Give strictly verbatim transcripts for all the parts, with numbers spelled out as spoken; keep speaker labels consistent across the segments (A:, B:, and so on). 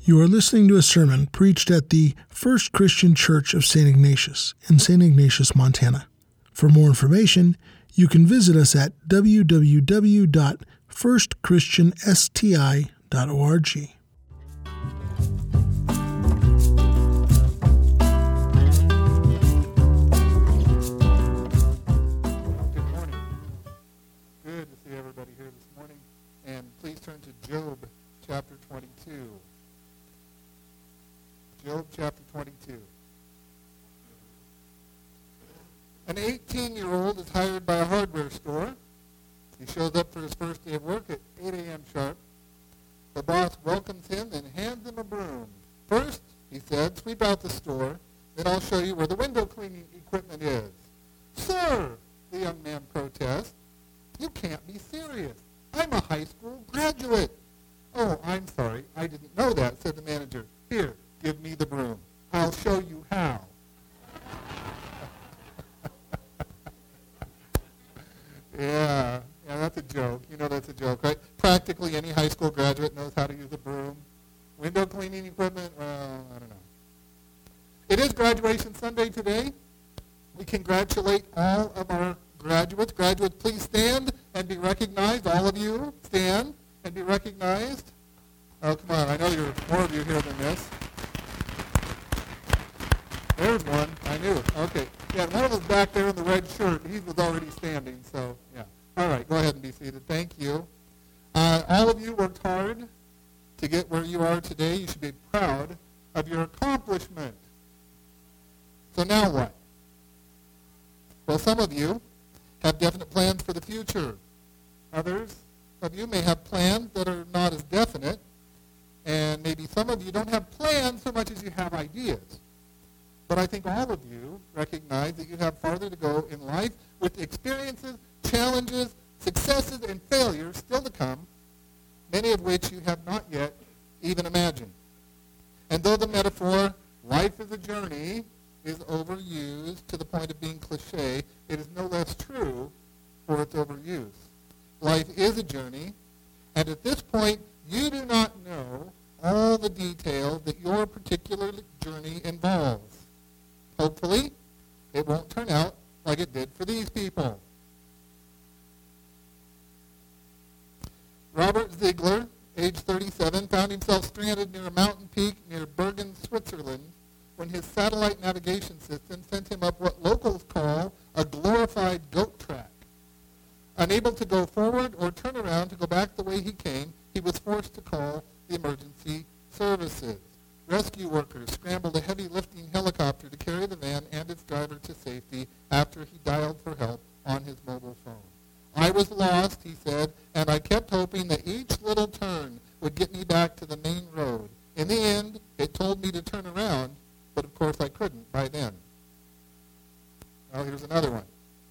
A: You are listening to a sermon preached at the First Christian Church of Saint Ignatius in Saint Ignatius, Montana. For more information, you can visit us at w w w dot first christian s t i dot org.
B: Good morning. Good to see everybody here this morning. And please turn to Job chapter twenty-two. Job chapter twenty-two. An eighteen-year-old is hired by a hardware store. He shows up for his first day of work at eight a.m. sharp. The boss welcomes him and hands him a broom. First, he said, sweep out the store, then I'll show you where the window cleaning equipment is. Sir, the young man protests, you can't be serious. I'm a high school graduate. Oh, I'm sorry, I didn't know that, said the manager. Here, give me the broom. I'll show you how. yeah, yeah, that's a joke. You know that's a joke, right? Practically any high school graduate knows how to use a broom. Window cleaning equipment, well, I don't know. It is graduation Sunday today. We congratulate all of our graduates. Graduates, please stand and be recognized. All of you, stand and be recognized. Oh, come on. I know you're more of you here than this. There's one. I knew. Okay. Yeah, one of us back there in the red shirt, he was already standing, so, yeah. All right, go ahead and be seated. Thank you. Uh, all of you worked hard to get where you are today. You should be proud of your accomplishment. So now what? Well, some of you have definite plans for the future. Others of you may have plans that are not as definite, and maybe some of you don't have plans so much as you have ideas. But I think all of you recognize that you have farther to go in life with experiences, challenges, successes, and failures still to come, many of which you have not yet even imagined. And though the metaphor, life is a journey, is overused to the point of being cliche, it is no less true for its overuse. Life is a journey, and at this point, you do not know all the details that your particular journey involves. Hopefully, it won't turn out like it did for these people. Robert Ziegler, age thirty-seven, found himself stranded near a mountain peak near Bergen, Switzerland, when his satellite navigation system sent him up what locals call a glorified goat track. Unable to go forward or turn around to go back the way he came, he was forced to call the emergency services. Rescue workers scrambled a heavy lifting helicopter to carry the van and its driver to safety after he dialed for help on his mobile phone. I was lost, he said, and I kept hoping that each little turn would get me back to the main road. In the end, it told me to turn around, but of course I couldn't by then. Now here's another one.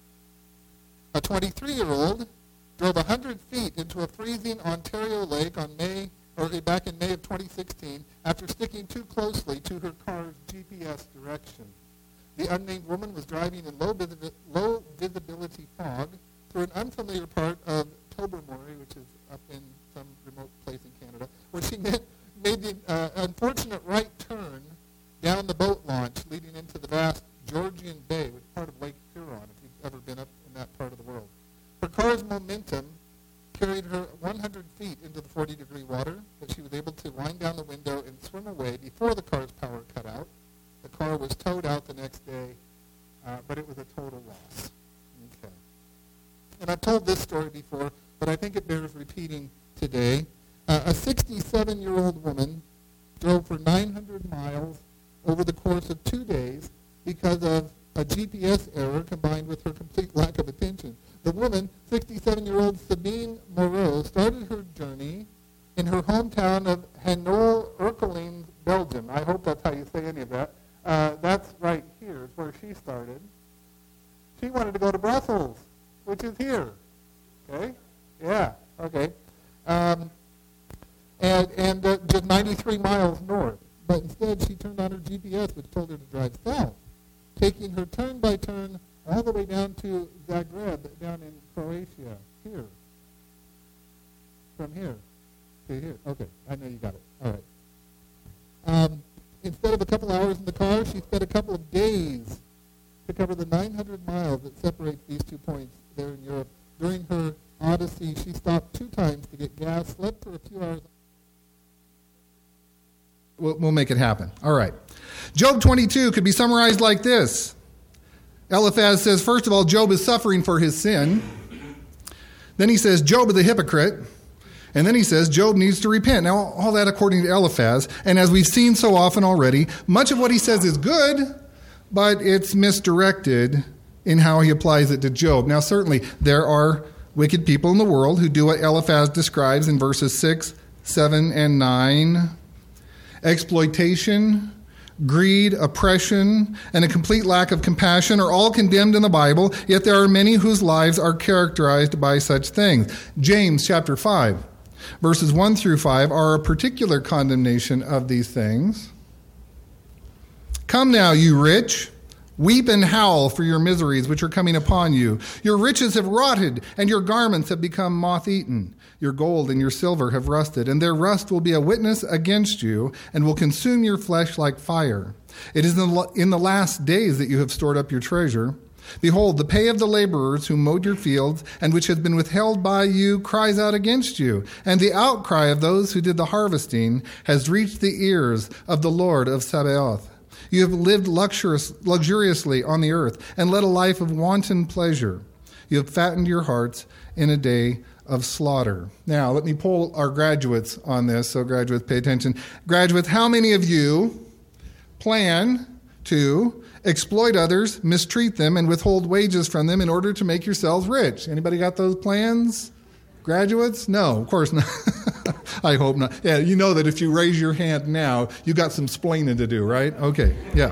B: A twenty-three-year-old drove one hundred feet into a freezing Ontario lake on May, or back in May of twenty sixteen after sticking too closely to her car's G P S direction. The unnamed woman was driving in low, visi- low visibility fog through an unfamiliar part of Tobermory, which is up in some remote place in Canada, where she made, made the uh, unfortunate right turn down the boat launch leading into the vast Georgian Bay, which is part of Lake Huron, if you've ever been up in that part of the world. Her car's momentum carried her one hundred feet into the forty-degree water, but she was able to wind down the window and swim away before the car's power cut out. The car was towed out the next day, uh, but it was a total loss. Okay. And I've told this story before, but I think it bears repeating today. Uh, a sixty-seven-year-old woman drove for nine hundred miles over the course of two days because of a G P S error combined with her complete lack of attention. The woman, sixty-seven-year-old Sabine Moreau, started her journey in her hometown of Hanover-Erkeling, Belgium. I hope that's how you say any of that. Uh, that's right here is where she started. She wanted to go to Brussels, which is here. Okay? Yeah, okay. Um, and and uh, just ninety-three miles north. But instead, she turned on her G P S, which told her to drive south, taking her turn by turn all the way down to Zagreb, down in Croatia, here. From here to here. Okay, I know you got it. All right. instead of a couple hours in the car, she spent a couple of days to cover the nine hundred miles that separate these two points there in Europe. During her odyssey, she stopped two times to get gas, slept for a few hours.
C: We'll, we'll make it happen. All right. Job twenty-two could be summarized like this. Eliphaz says, first of all, Job is suffering for his sin. Then he says, Job is a hypocrite. And then he says, Job needs to repent. Now, all that according to Eliphaz. And as we've seen so often already, much of what he says is good, but it's misdirected in how he applies it to Job. Now, certainly, there are wicked people in the world who do what Eliphaz describes in verses six, seven, and nine. Exploitation, greed, oppression, and a complete lack of compassion are all condemned in the Bible, yet there are many whose lives are characterized by such things. James chapter five, verses one through five are a particular condemnation of these things. Come now, you rich, weep and howl for your miseries which are coming upon you. Your riches have rotted, and your garments have become moth-eaten. Your gold and your silver have rusted, and their rust will be a witness against you, and will consume your flesh like fire. It is in the last days that you have stored up your treasure. Behold, the pay of the laborers who mowed your fields, and which has been withheld by you, cries out against you. And the outcry of those who did the harvesting has reached the ears of the Lord of Sabaoth. You have lived luxurious, luxuriously on the earth, and led a life of wanton pleasure. You have fattened your hearts in a day of slaughter. Now, let me poll our graduates on this, so graduates, pay attention. Graduates, how many of you plan to exploit others, mistreat them, and withhold wages from them in order to make yourselves rich? Anybody got those plans? Graduates? No, of course not. I hope not. Yeah, you know that if you raise your hand now, you got some splaining to do, right? Okay, yeah.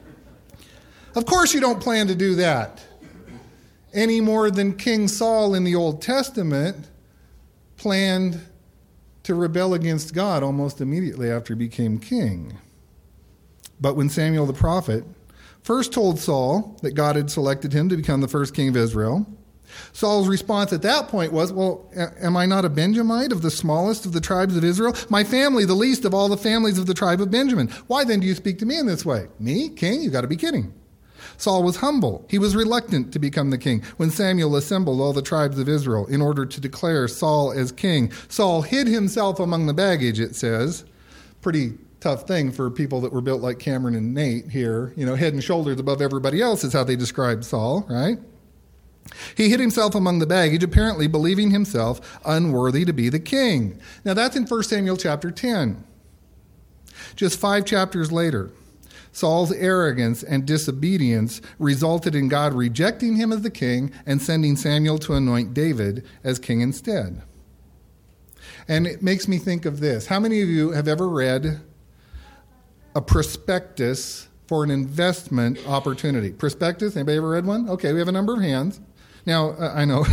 C: Of course you don't plan to do that. Any more than King Saul in the Old Testament planned to rebel against God almost immediately after he became king. But when Samuel the prophet first told Saul that God had selected him to become the first king of Israel, Saul's response at that point was, well, am I not a Benjamite of the smallest of the tribes of Israel? My family, the least of all the families of the tribe of Benjamin. Why then do you speak to me in this way? Me, king? You got to be kidding. Saul was humble. He was reluctant to become the king. When Samuel assembled all the tribes of Israel in order to declare Saul as king, Saul hid himself among the baggage, it says. Pretty tough thing for people that were built like Cameron and Nate here. You know, head and shoulders above everybody else is how they described Saul, right? He hid himself among the baggage, apparently believing himself unworthy to be the king. Now that's in First Samuel chapter ten. Just five chapters later, Saul's arrogance and disobedience resulted in God rejecting him as the king and sending Samuel to anoint David as king instead. And it makes me think of this. How many of you have ever read a prospectus for an investment opportunity? Prospectus? Anybody ever read one? Okay, we have a number of hands. Now, uh, I know,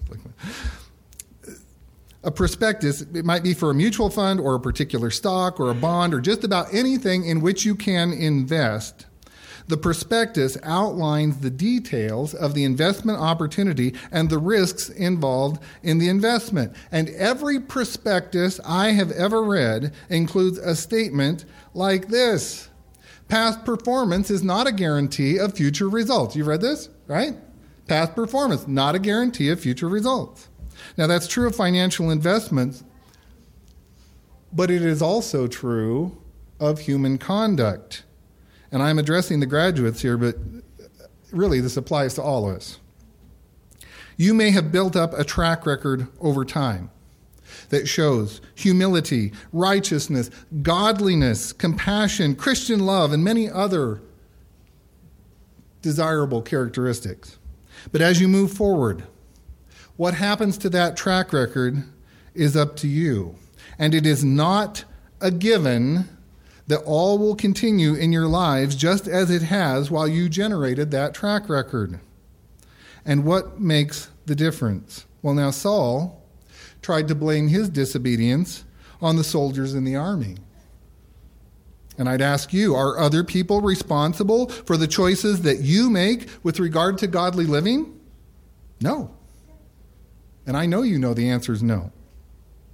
C: a prospectus, it might be for a mutual fund or a particular stock or a bond or just about anything in which you can invest. The prospectus outlines the details of the investment opportunity and the risks involved in the investment. And every prospectus I have ever read includes a statement like this: past performance is not a guarantee of future results. You've read this, right? Past performance, not a guarantee of future results. Now, that's true of financial investments, but it is also true of human conduct. And I'm addressing the graduates here, but really this applies to all of us. You may have built up a track record over time that shows humility, righteousness, godliness, compassion, Christian love, and many other desirable characteristics. But as you move forward, what happens to that track record is up to you. And it is not a given that all will continue in your lives just as it has while you generated that track record. And what makes the difference? Well, now Saul tried to blame his disobedience on the soldiers in the army. And I'd ask you, are other people responsible for the choices that you make with regard to godly living? No. And I know you know the answer is no.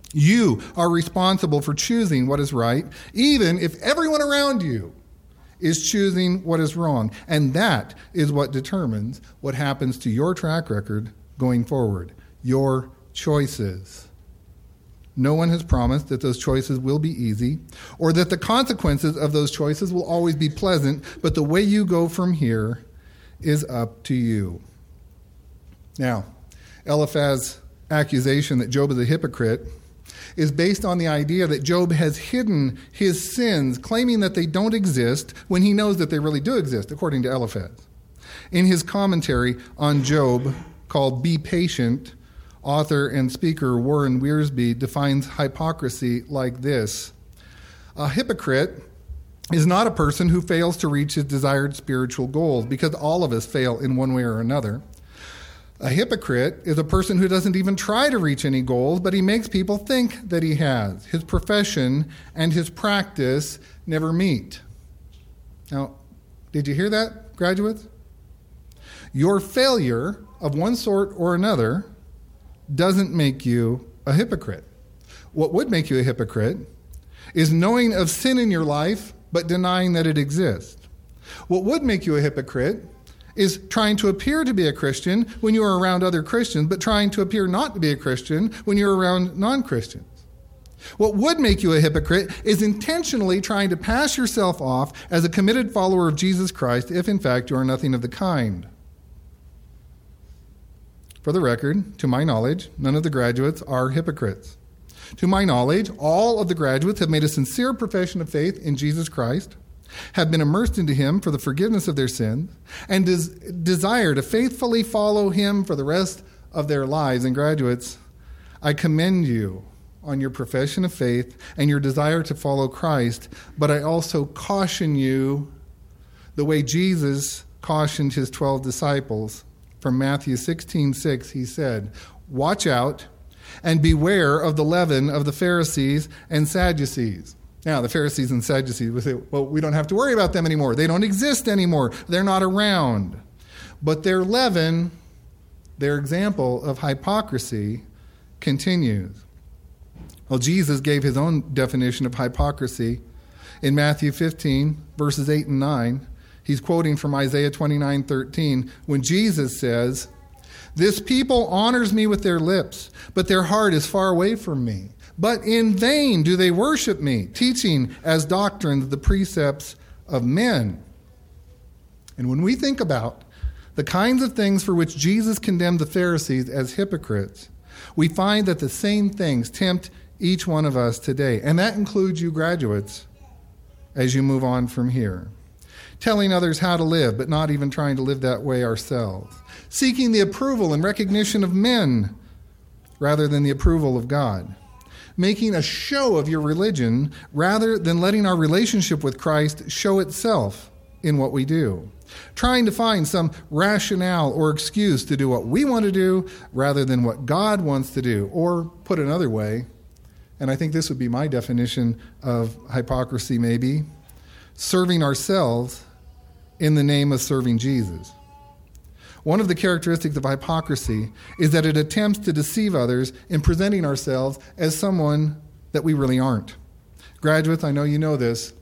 C: You are responsible for choosing what is right, even if everyone around you is choosing what is wrong. And that is what determines what happens to your track record going forward. Your choices. No one has promised that those choices will be easy or that the consequences of those choices will always be pleasant, but the way you go from here is up to you. Now, Eliphaz's accusation that Job is a hypocrite is based on the idea that Job has hidden his sins, claiming that they don't exist when he knows that they really do exist, according to Eliphaz. In his commentary on Job, called Be Patient, author and speaker Warren Wiersbe defines hypocrisy like this. A hypocrite is not a person who fails to reach his desired spiritual goals, because all of us fail in one way or another. A hypocrite is a person who doesn't even try to reach any goals, but he makes people think that he has. His profession and his practice never meet. Now, did you hear that, graduates? Your failure of one sort or another doesn't make you a hypocrite. What would make you a hypocrite is knowing of sin in your life, but denying that it exists. What would make you a hypocrite is trying to appear to be a Christian when you are around other Christians, but trying to appear not to be a Christian when you're around non-Christians. What would make you a hypocrite is intentionally trying to pass yourself off as a committed follower of Jesus Christ if, in fact, you are nothing of the kind. For the record, to my knowledge, none of the graduates are hypocrites. To my knowledge, all of the graduates have made a sincere profession of faith in Jesus Christ, have been immersed into him for the forgiveness of their sins, and des- desire to faithfully follow him for the rest of their lives. And graduates, I commend you on your profession of faith and your desire to follow Christ, but I also caution you the way Jesus cautioned his twelve disciples. From Matthew sixteen six, he said, "Watch out and beware of the leaven of the Pharisees and Sadducees." Now, the Pharisees and Sadducees would say, well, we don't have to worry about them anymore. They don't exist anymore. They're not around. But their leaven, their example of hypocrisy, continues. Well, Jesus gave his own definition of hypocrisy in Matthew fifteen, verses eight and nine. He's quoting from Isaiah twenty-nine thirteen, when Jesus says, "This people honors me with their lips, but their heart is far away from me. But in vain do they worship me, teaching as doctrines the precepts of men." And when we think about the kinds of things for which Jesus condemned the Pharisees as hypocrites, we find that the same things tempt each one of us today. And that includes you graduates as you move on from here. Telling others how to live, but not even trying to live that way ourselves. Seeking the approval and recognition of men rather than the approval of God. Making a show of your religion rather than letting our relationship with Christ show itself in what we do. Trying to find some rationale or excuse to do what we want to do rather than what God wants to do. Or put another way, and I think this would be my definition of hypocrisy maybe, serving ourselves in the name of serving Jesus. One of the characteristics of hypocrisy is that it attempts to deceive others in presenting ourselves as someone that we really aren't. Graduates, I know you know this,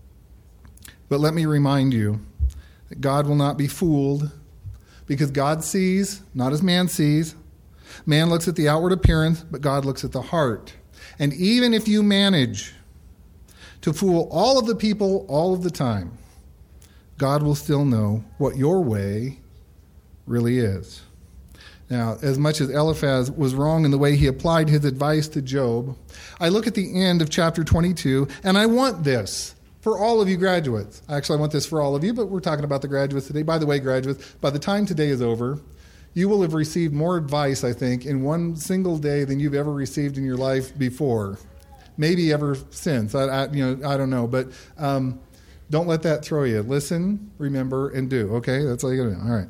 C: but let me remind you that God will not be fooled, because God sees not as man sees. Man looks at the outward appearance, but God looks at the heart. And even if you manage to fool all of the people all of the time, God will still know what your way really is. Now, as much as Eliphaz was wrong in the way he applied his advice to Job, I look at the end of chapter twenty-two, and I want this for all of you graduates. Actually, I want this for all of you, but we're talking about the graduates today. By the way, graduates, by the time today is over, you will have received more advice, I think, in one single day than you've ever received in your life before. Maybe ever since. I, I you know, I don't know, but um, don't let that throw you. Listen, remember, and do. Okay, that's all you got to do. All right.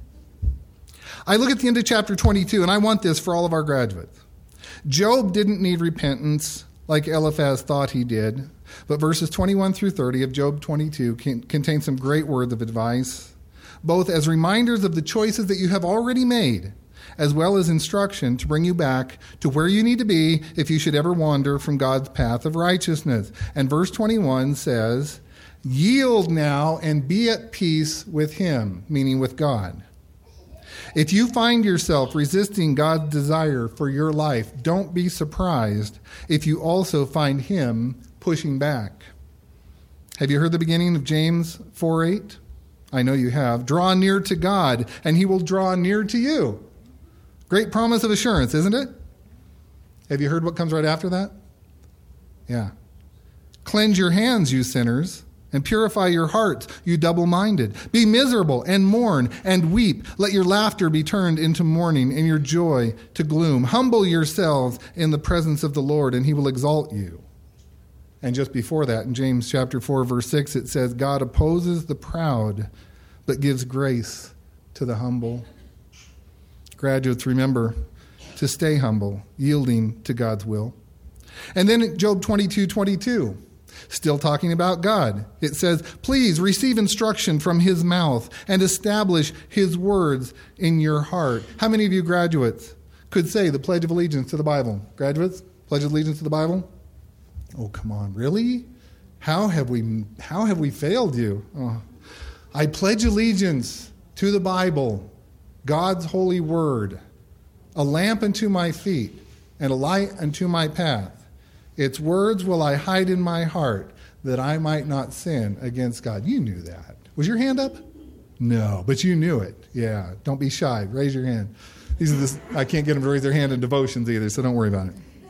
C: I look at the end of chapter twenty-two, and I want this for all of our graduates. Job didn't need repentance like Eliphaz thought he did, but verses twenty-one through thirty of Job twenty-two can, contain some great words of advice, both as reminders of the choices that you have already made as well as instruction to bring you back to where you need to be if you should ever wander from God's path of righteousness. And verse twenty-one says, yield now and be at peace with him, meaning with God. If you find yourself resisting God's desire for your life, don't be surprised if you also find him pushing back. Have you heard the beginning of James four eight? I know you have. Draw near to God, and he will draw near to you. Great promise of assurance, isn't it? Have you heard what comes right after that? Yeah. Cleanse your hands, you sinners, and purify your hearts, you double-minded. Be miserable and mourn and weep. Let your laughter be turned into mourning and your joy to gloom. Humble yourselves in the presence of the Lord, and he will exalt you. And just before that, in James chapter four, verse six, it says, God opposes the proud, but gives grace to the humble. Graduates, remember to stay humble, yielding to God's will. And then in Job twenty-two twenty-two, still talking about God, it says, please receive instruction from his mouth and establish his words in your heart. How many of you graduates could say the Pledge of Allegiance to the Bible? Graduates, Pledge of Allegiance to the Bible? Oh, come on, really? How have we how have we failed you? Oh. I pledge allegiance to the Bible, God's holy word, a lamp unto my feet and a light unto my path. Its words will I hide in my heart, that I might not sin against God. You knew that. Was your hand up? No, but you knew it. Yeah, don't be shy. Raise your hand. These are this, I can't get them to raise their hand in devotions either, so don't worry about it.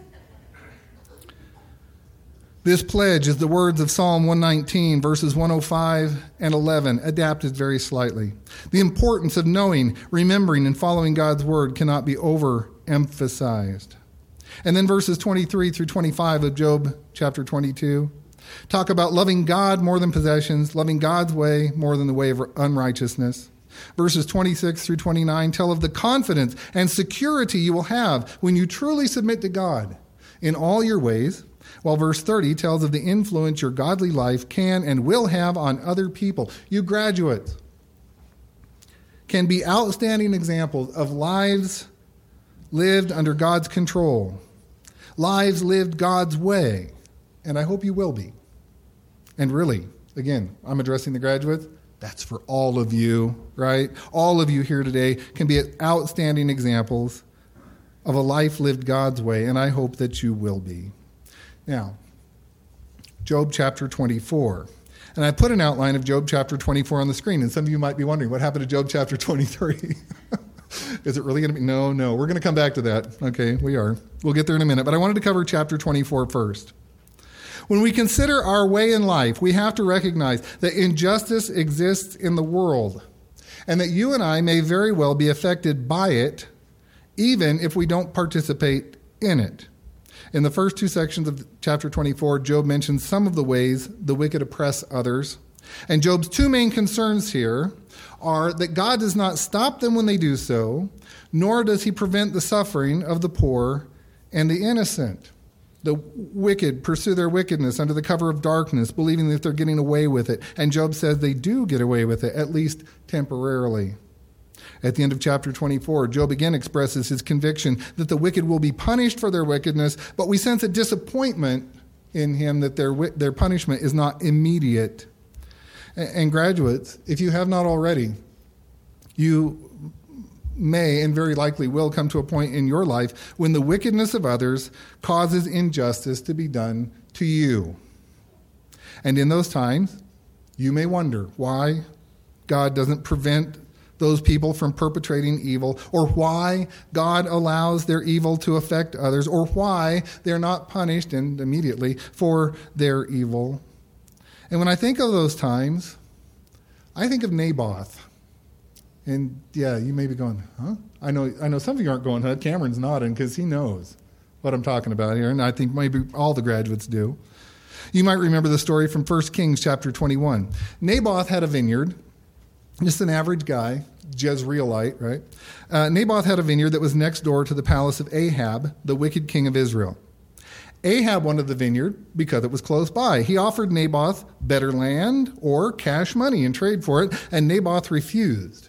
C: This pledge is the words of Psalm one nineteen, verses one oh five and eleven, adapted very slightly. The importance of knowing, remembering, and following God's word cannot be overemphasized. And then verses twenty-three through twenty-five of Job chapter twenty-two talk about loving God more than possessions, loving God's way more than the way of unrighteousness. Verses twenty-six through twenty-nine tell of the confidence and security you will have when you truly submit to God in all your ways, while verse thirty tells of the influence your godly life can and will have on other people. You graduates can be outstanding examples of lives lived under God's control, lives lived God's way, and I hope you will be. And really, again, I'm addressing the graduates. That's for all of you, right? All of you here today can be outstanding examples of a life lived God's way, and I hope that you will be. Now, Job chapter twenty-four. And I put an outline of Job chapter twenty-four on the screen, and some of you might be wondering, what happened to Job chapter twenty-three? Is it really going to be? No, no. We're going to come back to that. Okay, we are. We'll get there in a minute. But I wanted to cover chapter twenty-four first. When we consider our way in life, we have to recognize that injustice exists in the world, and that you and I may very well be affected by it, even if we don't participate in it. In the first two sections of chapter twenty-four, Job mentions some of the ways the wicked oppress others. And Job's two main concerns here are that God does not stop them when they do so, nor does he prevent the suffering of the poor and the innocent. The wicked pursue their wickedness under the cover of darkness, believing that they're getting away with it. And Job says they do get away with it, at least temporarily. At the end of chapter twenty-four, Job again expresses his conviction that the wicked will be punished for their wickedness, but we sense a disappointment in him that their their punishment is not immediate. And graduates, if you have not already, you may and very likely will come to a point in your life when the wickedness of others causes injustice to be done to you. And in those times, you may wonder why God doesn't prevent those people from perpetrating evil, or why God allows their evil to affect others, or why they're not punished and immediately for their evil. And when I think of those times, I think of Naboth. And yeah, you may be going, huh? I know I know some of you aren't going, huh? Cameron's nodding because he knows what I'm talking about here, and I think maybe all the graduates do. You might remember the story from First Kings chapter twenty-one. Naboth had a vineyard. Just an average guy, Jezreelite, right? Uh, Naboth had a vineyard that was next door to the palace of Ahab, the wicked king of Israel. Ahab wanted the vineyard because it was close by. He offered Naboth better land or cash money in trade for it, and Naboth refused.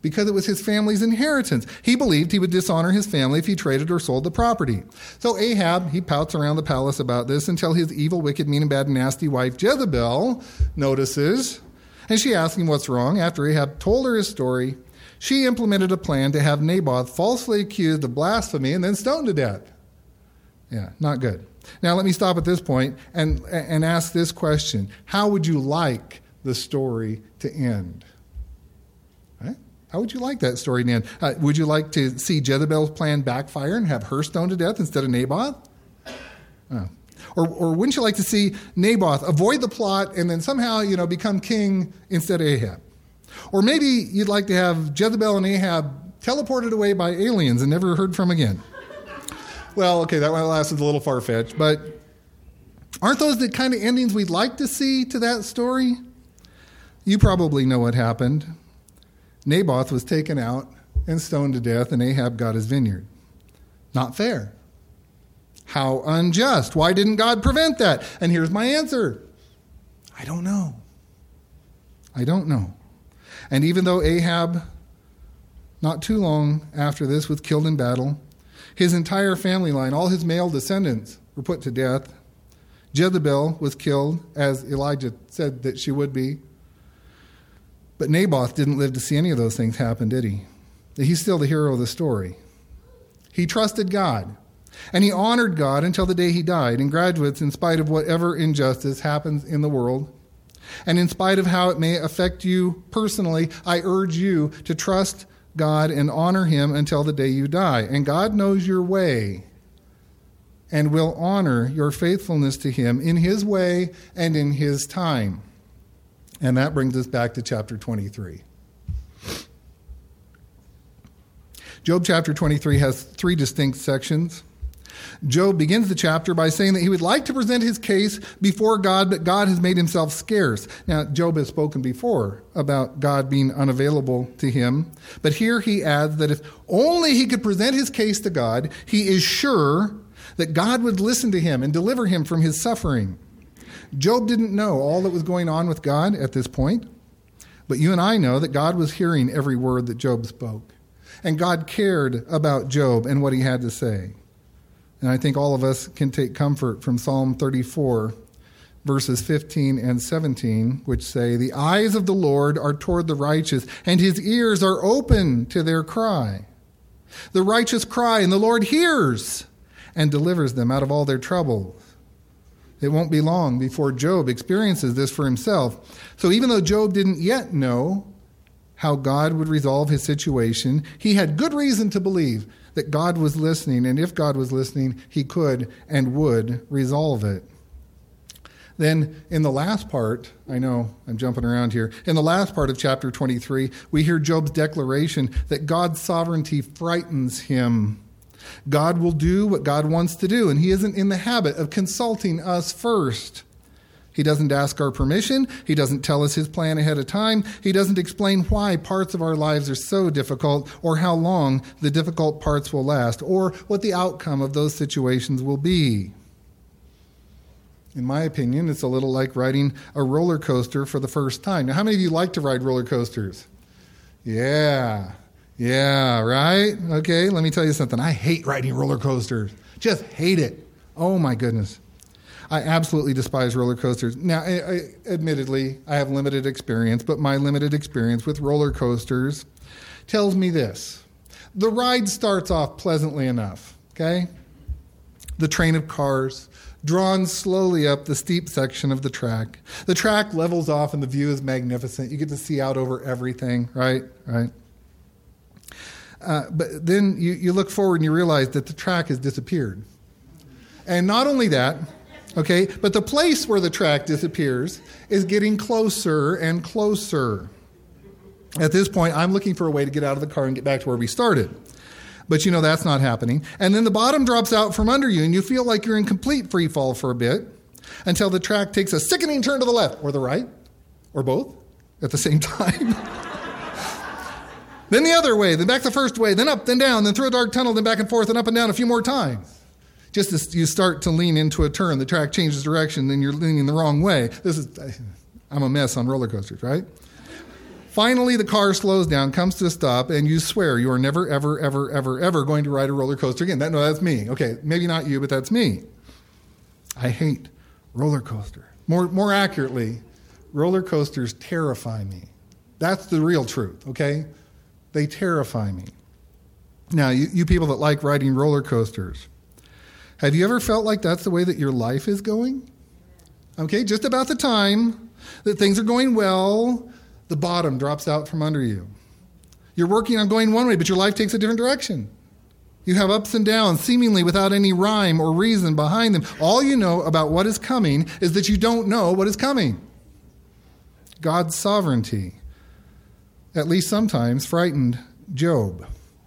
C: because it was his family's inheritance. He believed he would dishonor his family if he traded or sold the property. So Ahab, he pouts around the palace about this until his evil, wicked, mean, and bad, and nasty wife Jezebel notices, and she asks him what's wrong. After Ahab told her his story, she implemented a plan to have Naboth falsely accused of blasphemy and then stoned to death. Yeah, not good. Now let me stop at this point and, and ask this question. How would you like the story to end? Right? How would you like that story to end? Uh, would you like to see Jezebel's plan backfire and have her stoned to death instead of Naboth? Oh. Or, or wouldn't you like to see Naboth avoid the plot and then somehow, you know, become king instead of Ahab? Or maybe you'd like to have Jezebel and Ahab teleported away by aliens and never heard from again. Well, okay, that one last is a little far-fetched, but aren't those the kind of endings we'd like to see to that story? You probably know what happened. Naboth was taken out and stoned to death, and Ahab got his vineyard. Not fair. How unjust. Why didn't God prevent that? And here's my answer. I don't know. I don't know. And even though Ahab, not too long after this, was killed in battle, his entire family line, all his male descendants, were put to death. Jezebel was killed, as Elijah said that she would be. But Naboth didn't live to see any of those things happen, did he? He's still the hero of the story. He trusted God, and he honored God until the day he died. And graduates, in spite of whatever injustice happens in the world, and in spite of how it may affect you personally, I urge you to trust God and honor him until the day you die. And God knows your way and will honor your faithfulness to him in his way and in his time. And that brings us back to chapter twenty-three. Job chapter twenty-three has three distinct sections. Job begins the chapter by saying that he would like to present his case before God, but God has made himself scarce. Now, Job has spoken before about God being unavailable to him, but here he adds that if only he could present his case to God, he is sure that God would listen to him and deliver him from his suffering. Job didn't know all that was going on with God at this point, but you and I know that God was hearing every word that Job spoke, and God cared about Job and what he had to say. And I think all of us can take comfort from Psalm thirty-four, verses fifteen and seventeen, which say, "The eyes of the Lord are toward the righteous, and his ears are open to their cry. The righteous cry, and the Lord hears and delivers them out of all their troubles." It won't be long before Job experiences this for himself. So even though Job didn't yet know how God would resolve his situation, he had good reason to believe that God was listening, and if God was listening, he could and would resolve it. Then in the last part, I know I'm jumping around here, in the last part of chapter twenty-three, we hear Job's declaration that God's sovereignty frightens him. God will do what God wants to do, and he isn't in the habit of consulting us first. He doesn't ask our permission. He doesn't tell us his plan ahead of time. He doesn't explain why parts of our lives are so difficult, or how long the difficult parts will last, or what the outcome of those situations will be. In my opinion, it's a little like riding a roller coaster for the first time. Now, how many of you like to ride roller coasters? Yeah. Yeah, right? Okay, let me tell you something. I hate riding roller coasters. Just hate it. Oh, my goodness. I absolutely despise roller coasters. Now, I, I, admittedly, I have limited experience, but my limited experience with roller coasters tells me this. The ride starts off pleasantly enough, okay? The train of cars drawn slowly up the steep section of the track. The track levels off and the view is magnificent. You get to see out over everything, right? Right. Uh, but then you, you look forward and you realize that the track has disappeared. And not only that, okay, but the place where the track disappears is getting closer and closer. At this point, I'm looking for a way to get out of the car and get back to where we started. But you know that's not happening. And then the bottom drops out from under you, and you feel like you're in complete free fall for a bit until the track takes a sickening turn to the left or the right, or both at the same time. Then the other way, then back the first way, then up, then down, then through a dark tunnel, then back and forth and up and down a few more times. Just as you start to lean into a turn, the track changes direction, then you're leaning the wrong way. This is, I'm a mess on roller coasters, right? finally the car slows down, comes to a stop, and you swear you are never, ever, ever, ever, ever going to ride a roller coaster again. That, no, that's me. Okay, maybe not you, but that's me. I hate roller coaster. More, more accurately, roller coasters terrify me. That's the real truth, okay? They terrify me. Now, you, you people that like riding roller coasters, have you ever felt like that's the way that your life is going? Okay, just about the time that things are going well, the bottom drops out from under you. You're working on going one way, but your life takes a different direction. You have ups and downs, seemingly without any rhyme or reason behind them. All you know about what is coming is that you don't know what is coming. God's sovereignty, at least sometimes, frightened Job.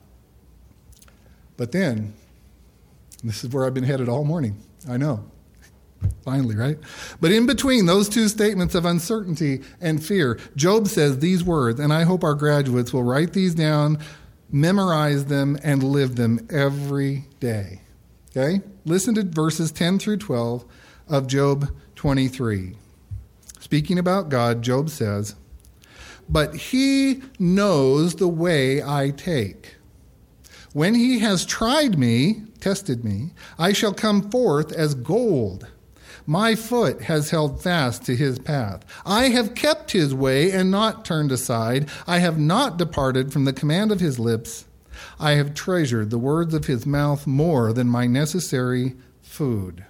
C: But then, this is where I've been headed all morning. I know. Finally, right? But in between those two statements of uncertainty and fear, Job says these words, and I hope our graduates will write these down, memorize them, and live them every day. Okay? Listen to verses ten through twelve of Job twenty-three. Speaking about God, Job says, "But he knows the way I take. When he has tried me, tested me, I shall come forth as gold. My foot has held fast to his path. I have kept his way and not turned aside. I have not departed from the command of his lips. I have treasured the words of his mouth more than my necessary food."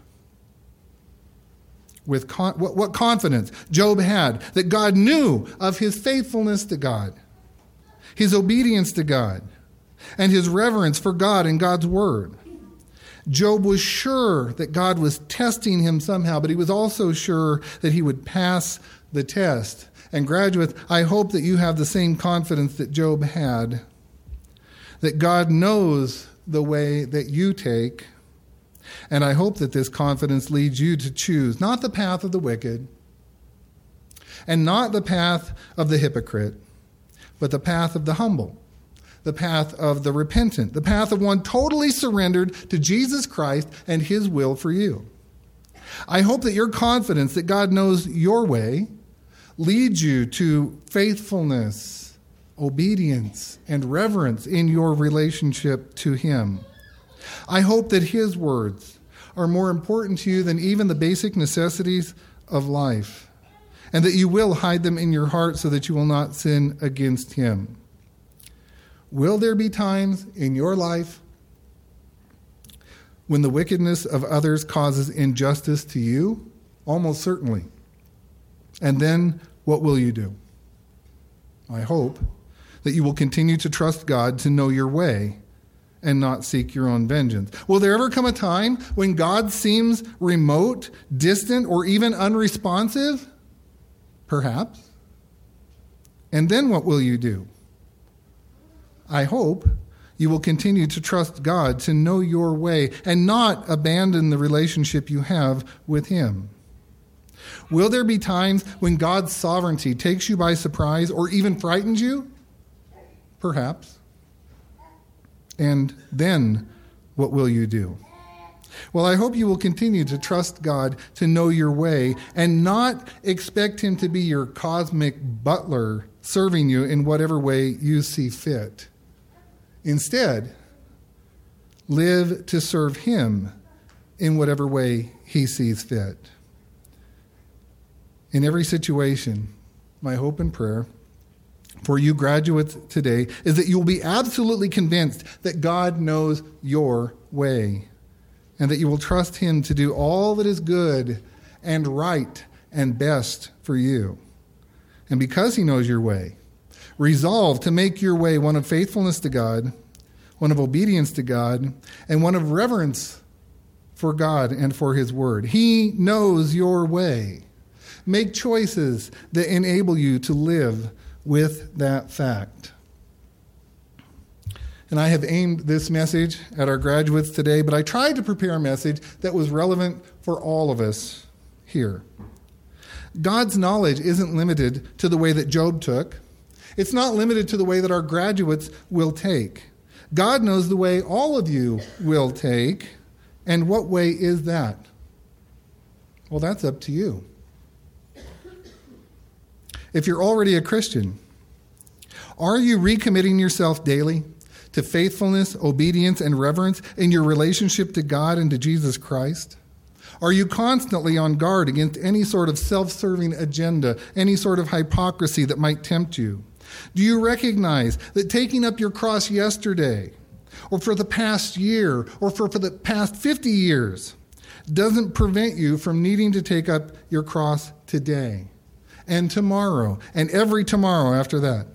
C: With con- what, what confidence Job had that God knew of his faithfulness to God, his obedience to God, and his reverence for God and God's word. Job was sure that God was testing him somehow, but he was also sure that he would pass the test. And graduates, I hope that you have the same confidence that Job had, that God knows the way that you take. And I hope that this confidence leads you to choose not the path of the wicked and not the path of the hypocrite, but the path of the humble, the path of the repentant, the path of one totally surrendered to Jesus Christ and his will for you. I hope that your confidence that God knows your way leads you to faithfulness, obedience, and reverence in your relationship to him. I hope that his words are more important to you than even the basic necessities of life, and that you will hide them in your heart so that you will not sin against him. Will there be times in your life when the wickedness of others causes injustice to you? Almost certainly. And then what will you do? I hope that you will continue to trust God to know your way and not seek your own vengeance. Will there ever come a time when God seems remote, distant, or even unresponsive? Perhaps. And then what will you do? I hope you will continue to trust God to know your way and not abandon the relationship you have with him. Will there be times when God's sovereignty takes you by surprise or even frightens you? Perhaps. And then what will you do? Well, I hope you will continue to trust God to know your way and not expect him to be your cosmic butler serving you in whatever way you see fit. Instead, live to serve him in whatever way he sees fit. In every situation, my hope and prayer for you graduates today is that you will be absolutely convinced that God knows your way and that you will trust him to do all that is good and right and best for you. And because he knows your way, resolve to make your way one of faithfulness to God, one of obedience to God, and one of reverence for God and for his word. He knows your way. Make choices that enable you to live with that fact. And I have aimed this message at our graduates today, but I tried to prepare a message that was relevant for all of us here. God's knowledge isn't limited to the way that Job took. It's not limited to the way that our graduates will take. God knows the way all of you will take. And what way is that? Well, that's up to you. If you're already a Christian, Are you recommitting yourself daily to faithfulness, obedience, and reverence in your relationship to God and to Jesus Christ? Are you constantly on guard against any sort of self-serving agenda, any sort of hypocrisy that might tempt you? Do you recognize that taking up your cross yesterday, or for the past year, or for, for the past fifty years, doesn't prevent you from needing to take up your cross today, and tomorrow, and every tomorrow after that?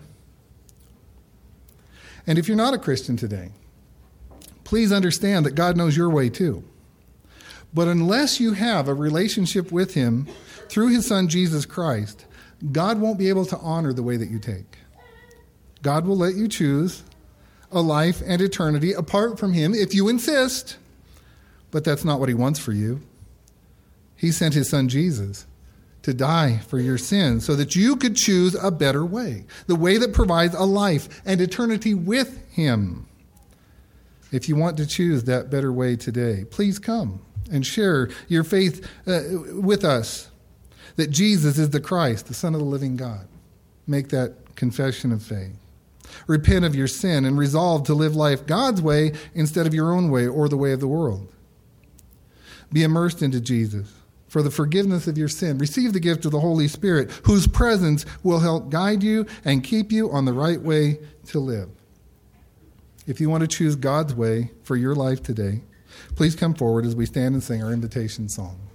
C: And if you're not a Christian today, please understand that God knows your way too. But unless you have a relationship with him through his son Jesus Christ, God won't be able to honor the way that you take. God will let you choose a life and eternity apart from him if you insist, but that's not what he wants for you. He sent his son Jesus to die for your sins so that you could choose a better way, the way that provides a life and eternity with him. If you want to choose that better way today, please come and share your faith uh, with us that Jesus is the Christ, the Son of the living God. Make that confession of faith. Repent of your sin and resolve to live life God's way instead of your own way or the way of the world. Be immersed into Jesus for the forgiveness of your sin. Receive the gift of the Holy Spirit, whose presence will help guide you and keep you on the right way to live. If you want to choose God's way for your life today, please come forward as we stand and sing our invitation song.